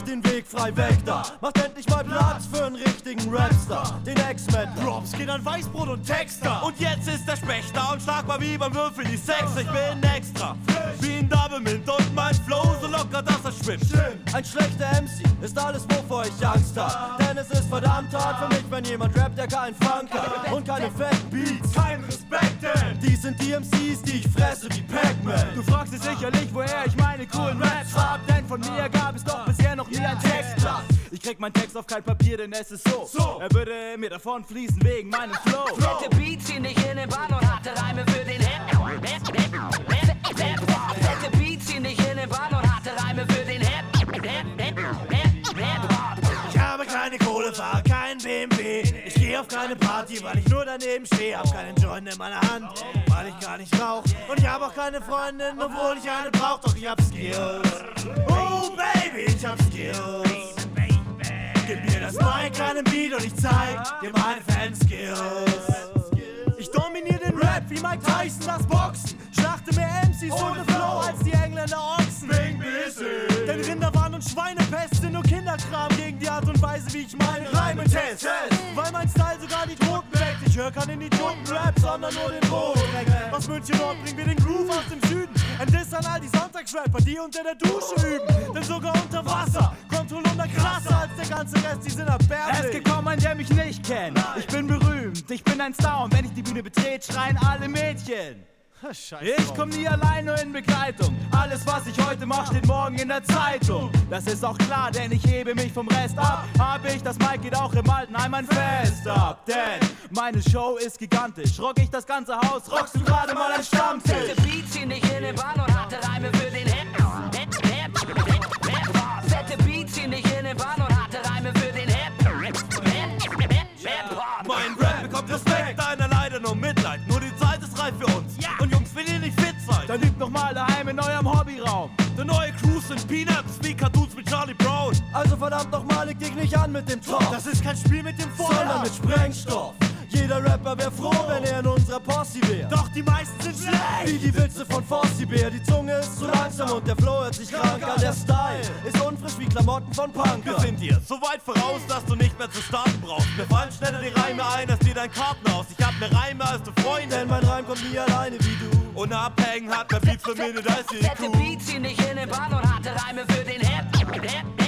den Weg frei weg da. Macht endlich mal Platz für einen richtigen Rapstar, den Ex-Mettler. Props geht an Weißbrot und Texter. Und jetzt ist der Specht da und schlagbar wie beim Würfel die Sex. Ich bin extra, wie ein Double Mint und mein Flow so locker, dass er schwimmt. Ein schlechter MC ist alles, wovor ich Angst hab. Denn es ist verdammt hart für mich, wenn jemand rappt, der keinen Funk hat und keine fetten Beats. Kein Respekt, denn Die sind die MCs, die ich fresse wie Pac-Man. Du fragst dich sicherlich, woher ich meine coolen Raps hab, denn von mir gab es doch bisher noch nie ein Textblatt. Ich krieg meinen Text auf kein Papier, denn es ist so. Er würde mir davon fließen wegen meinem Flow. Fette Beats ziehen dich in den Bann und harte Reime für den Hip. Fette Beats ziehen dich in den Bann und harte Reime für den Hip. ich habe keine Kohle, fahre kein BMW. Ich geh auf keine Party, weil ich nur daneben stehe. Hab keinen Joint in meiner Hand, weil ich gar nicht rauch. Und ich hab auch keine Freundin, obwohl ich eine brauch. Doch ich hab Skills. Oh Baby, ich hab Skills. Gib mir das Mic, einen Beat und ich zeig dir meine Fanskills. Ich dominiere den Rap wie Mike Tyson das Boxen. Schlachte mehr MCs ohne Flow als die Engländer Ochsen. Denn Rinderwahn und Schweinepest sind nur Kinderkram gegen die Art und Weise, wie ich meine Reime test. Weil mein Style sogar die Toten weckt. Ich höre keinen Idioten-Rap, sondern nur den Boden. Aus München Nord bringen wir den Groove aus dem Süden. Ein Diss an all die Sonntagsrapper, die unter der Dusche üben. Denn sogar unter Wasser kommt Holunder krasser als der ganze Rest, die sind erbärmlich. Es gibt kaum einen, der mich nicht kennt. Ich bin berühmt, ich bin ein Star und wenn ich die Bühne betrete, schreien alle Mädchen. Ich komm nie allein, nur in Begleitung. Alles, was ich heute mach, steht morgen in der Zeitung. Das ist auch klar, denn ich hebe mich vom Rest ab. Hab ich, das Mic geht auch im Altenheim ein Fest ab. Denn meine Show ist gigantisch. Rock ich das ganze Haus, rockst du gerade mal ein Stammtisch. Fette Beats ziehen dich in den Bann und harte Reime für den Hip. Fette Beats ziehen dich in den Bann und harte Reime für den Hip. Mein Rap bekommt Respekt, deiner leider nur Mitleid. Nur die Zeit ist reif für uns. Und Jungs, wenn ihr nicht fit seid, Dann übt noch mal daheim in eurem Hobbyraum. der neue Crew sind Peanuts wie Cartoons mit Charlie Brown. Also verdammt nochmal, leg dich nicht an mit dem Top. Das ist kein Spiel mit dem sondern Feuer. mit Sprengstoff. Jeder Rapper wär froh, wenn er in unserer Posse wär. Doch die meisten sind schlecht. Wie die Witze von Fossi Bär. Die Zunge ist zu langsam und der Flow hört sich krank an. Der Style ist unfrisch wie Klamotten von Punker. Wir sind dir so weit voraus, dass du nicht mehr zu starten brauchst. Mir fallen schneller die Reime ein, als dir dein Kartenhaus. Ich hab mehr Reime als du Freunde. Denn mein Reim kommt nie alleine wie du. Und abhängen hat mehr Beats für Minute als die Fette Kuh. Beats ziehen dich in den Bann und harte Reime für den Hip.